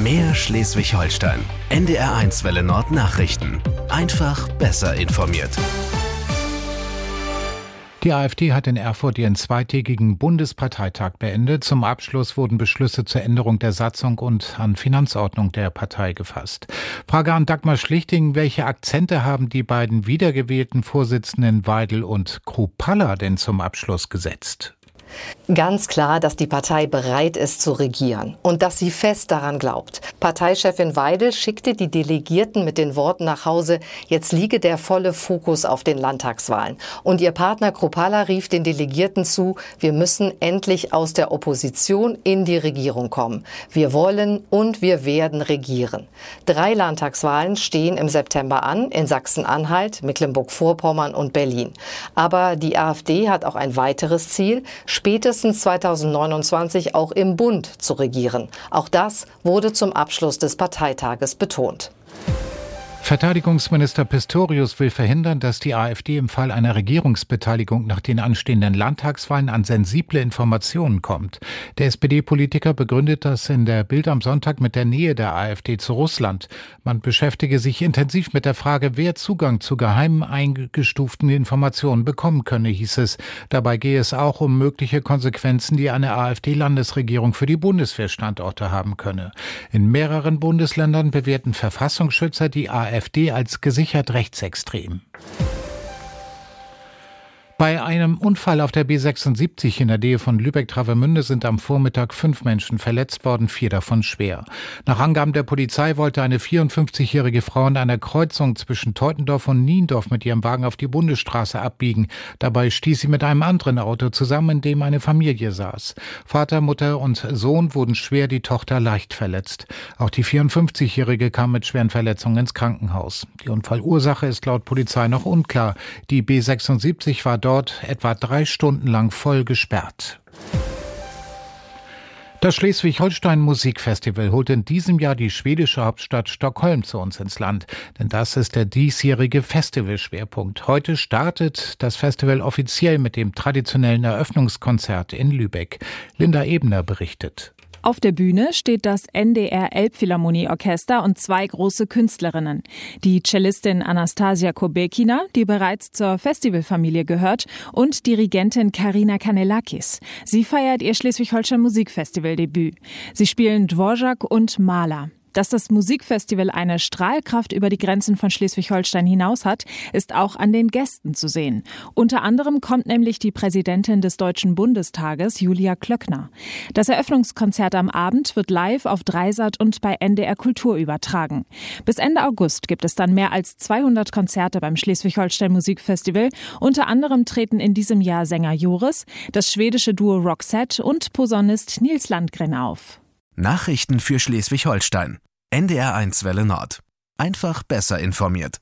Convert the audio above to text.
Mehr Schleswig-Holstein. NDR1 Welle Nord Nachrichten. Einfach besser informiert. Die AfD hat in Erfurt ihren zweitägigen Bundesparteitag beendet. Zum Abschluss wurden Beschlüsse zur Änderung der Satzung und an Finanzordnung der Partei gefasst. Frage an Dagmar Schlichting: Welche Akzente haben die beiden wiedergewählten Vorsitzenden Weidel und Kruppalla denn zum Abschluss gesetzt? Ganz klar, dass die Partei bereit ist zu regieren und dass sie fest daran glaubt. Parteichefin Weidel schickte die Delegierten mit den Worten nach Hause: Jetzt liege der volle Fokus auf den Landtagswahlen. Und ihr Partner Kruppalla rief den Delegierten zu: Wir müssen endlich aus der Opposition in die Regierung kommen. Wir wollen und wir werden regieren. 3 Landtagswahlen stehen im September an, in Sachsen-Anhalt, Mecklenburg-Vorpommern und Berlin. Aber die AfD hat auch ein weiteres Ziel: spätestens 2029 auch im Bund zu regieren. Auch das wurde zum Abschluss des Parteitages betont. Verteidigungsminister Pistorius will verhindern, dass die AfD im Fall einer Regierungsbeteiligung nach den anstehenden Landtagswahlen an sensible Informationen kommt. Der SPD-Politiker begründet das in der Bild am Sonntag mit der Nähe der AfD zu Russland. Man beschäftige sich intensiv mit der Frage, wer Zugang zu geheimen eingestuften Informationen bekommen könne, hieß es. Dabei gehe es auch um mögliche Konsequenzen, die eine AfD-Landesregierung für die Bundeswehrstandorte haben könne. In mehreren Bundesländern bewerten Verfassungsschützer die AfD als gesichert rechtsextrem. Bei einem Unfall auf der B76 in der Nähe von Lübeck-Travemünde sind am Vormittag 5 Menschen verletzt worden, 4 davon schwer. Nach Angaben der Polizei wollte eine 54-jährige Frau in einer Kreuzung zwischen Teutendorf und Niendorf mit ihrem Wagen auf die Bundesstraße abbiegen. Dabei stieß sie mit einem anderen Auto zusammen, in dem eine Familie saß. Vater, Mutter und Sohn wurden schwer, die Tochter leicht verletzt. Auch die 54-jährige kam mit schweren Verletzungen ins Krankenhaus. Die Unfallursache ist laut Polizei noch unklar. Die B76 war dort etwa 3 Stunden lang voll gesperrt. Das Schleswig-Holstein Musikfestival holt in diesem Jahr die schwedische Hauptstadt Stockholm zu uns ins Land. Denn das ist der diesjährige Festivalschwerpunkt. Heute startet das Festival offiziell mit dem traditionellen Eröffnungskonzert in Lübeck. Linda Ebner berichtet. Auf der Bühne steht das NDR Elbphilharmonieorchester und 2 große Künstlerinnen. Die Cellistin Anastasia Kobekina, die bereits zur Festivalfamilie gehört, und Dirigentin Karina Kanellakis. Sie feiert ihr Schleswig-Holstein Musikfestival-Debüt. Sie spielen Dvorak und Mahler. Dass das Musikfestival eine Strahlkraft über die Grenzen von Schleswig-Holstein hinaus hat, ist auch an den Gästen zu sehen. Unter anderem kommt nämlich die Präsidentin des Deutschen Bundestages, Julia Klöckner. Das Eröffnungskonzert am Abend wird live auf Dreisat und bei NDR Kultur übertragen. Bis Ende August gibt es dann mehr als 200 Konzerte beim Schleswig-Holstein Musikfestival. Unter anderem treten in diesem Jahr Sänger Joris, das schwedische Duo Roxette und Posaunist Nils Landgren auf. Nachrichten für Schleswig-Holstein. NDR1 Welle Nord. Einfach besser informiert.